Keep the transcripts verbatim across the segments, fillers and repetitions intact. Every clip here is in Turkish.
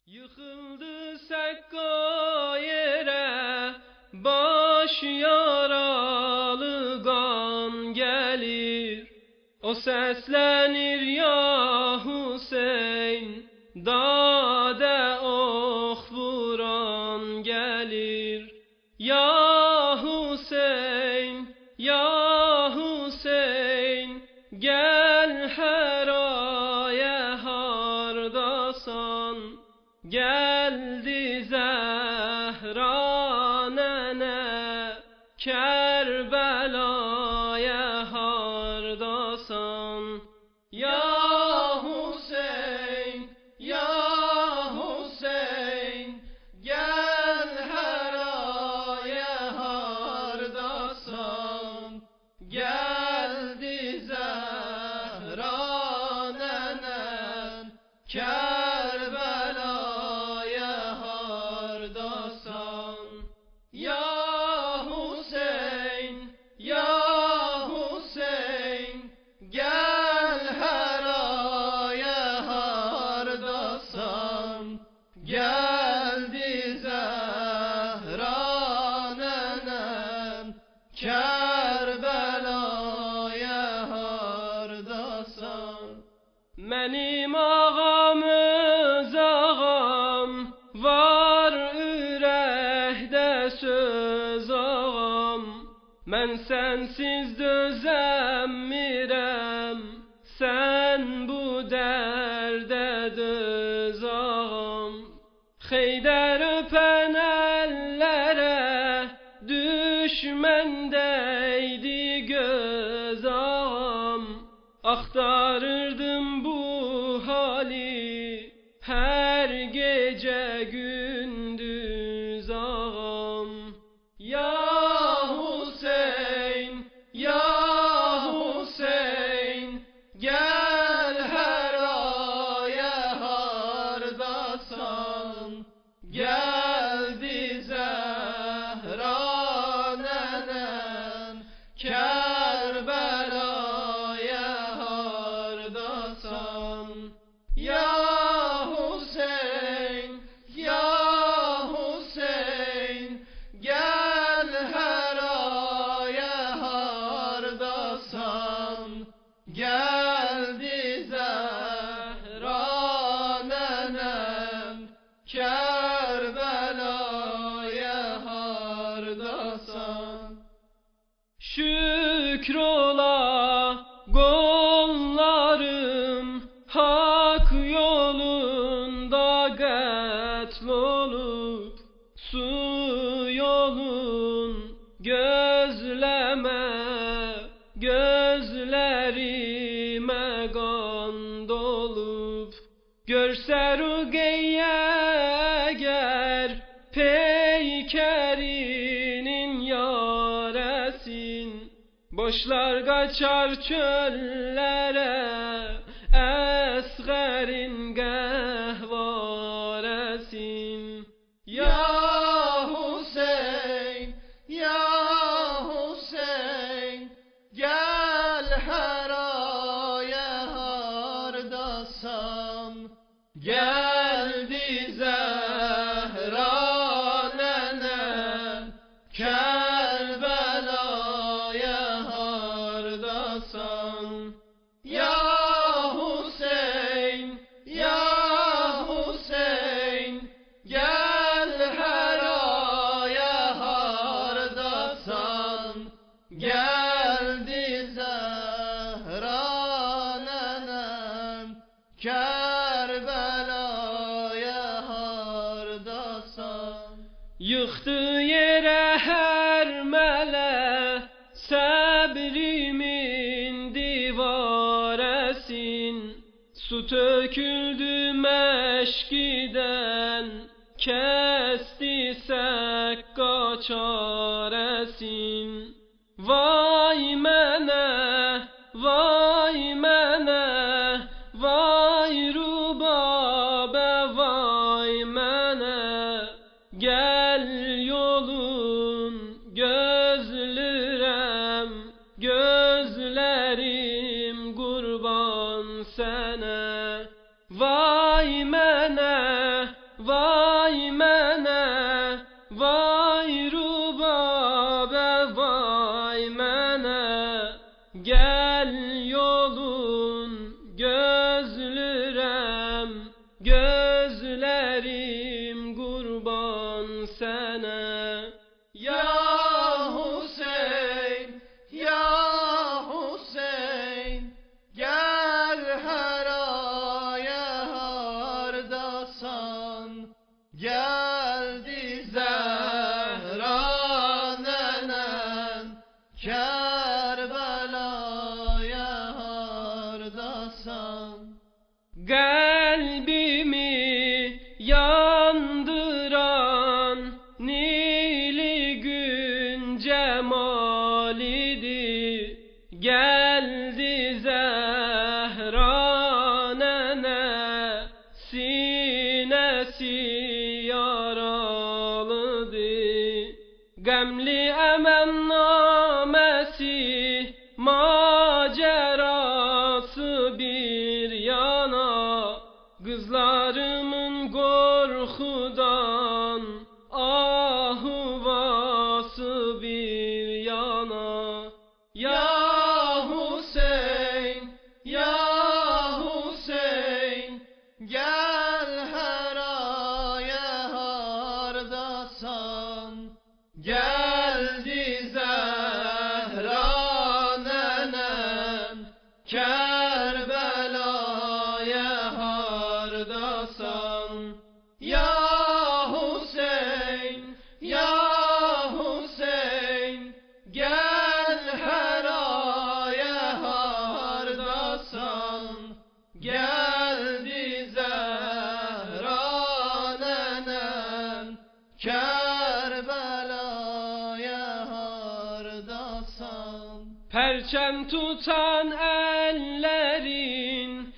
Yıkıldı Sekka yere, baş yaralı kan gelir. O seslenir ya Hüseyin, dade ok vuran gelir. Ya Hüseyin, ya Hüseyin, gel Hera'ya hardasan. Geldi Zehra nene, Kerbela'ya hardasan. Ya Hüseyin, ya Hüseyin, gel Hera'ya hardasan. Geldi Zehra nenen, Kerbela'ya hardasan. Ya Hüseyin, ya Hüseyin, gel Hera'ya hardasan. Geldi Zehra nenen, Kerbela'ya hardasan. Benim ağamız ağam, var ürəkdə söz ağam. Mən sənsiz dözəmirəm, sən bu dərdə döz ağam. Xeydər öpən əllərə, düşmən dəydi göz ağam. Axtarırdım bu hali, her gece gündüz ağam. Ya Hüseyin, ya Hüseyin, gel Hera'ya hardasan. Geldi Zehra nenen, Kerbela'ya hardasan. Ya Hüseyin, ya Hüseyin, gel Hera'ya hardasan. Geldi Zehra nenem, Kerbela'ya hardasan. Şükür ola kollarım, hak yolunda qətl olub. Su yolun gözləmə, gözlərimə qan dolub. Görsə Ruqeyyə əgər, peykərinin yarəsin. Boşlar qaçar çöllərə, əsğərin qəhvarəsin. Ya Hüseyin, ya Hüseyin, gel Hera'ya hardasan. Geldi Zehra nenen, Kerbela'ya hardasan. Ya Hüseyin, ya Hüseyin, gel Hera'ya hardasan. Geldi Zehra nenen, Kerbela'ya hardasan. Yıxdı yerə hər mələ, səbrimin divarəsin. Su töküldü məşkidən, kəsti Sekka çarəsin. Vay mənə, vay mənə, vay Rubabə, vay mənə. Gel yolun gözlürəm, gözlərim qurban sənə. Vay mənə, vay mene, vay rubabe, vay mene. Gel yolun gözlürem, gözlerim kurban sene. Ya Hüseyin, ya Hüseyin, gel her aya hardasan. Geldi Zehra nenen, Kerbela'ya hardasan. Kalbimi yandıran nili gün cemalidi. Geldi Zehra nene, sinesi yaralıdı. Gemli emennamesi, macerası bir yana. Kızlarımın korkudan ahuvası bir yana. Ya Hüseyin, ya Hüseyin, gel her aya hardasan. Geldi Zehra nenem, Kerbela'ya hardasan. Ya Hüseyin, ya Hüseyin, gel her aya hardasan. Geldi Zehra nenem, Kerbela'ya hardasan. Perçem tutan ellerin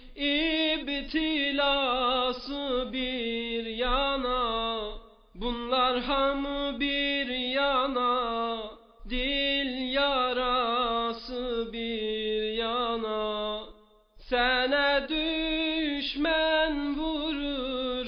ibtilası bir yana. Bunlar hamı bir yana, dil yarası bir yana. Sana düşman vurur,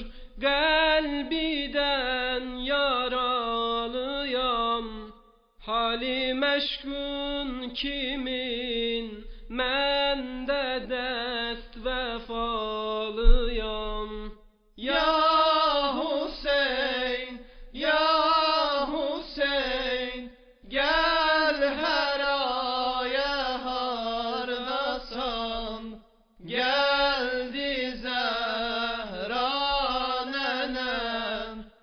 kalbiden yaralıyam. Hali meşgul kimin, men de dest vefalıyam. Ya Hüseyin, ya Hüseyin, gel her aya hardasan. Geldi Zehra nenem,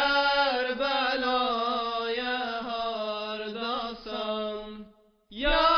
Kerbela'ya hardasan. Ya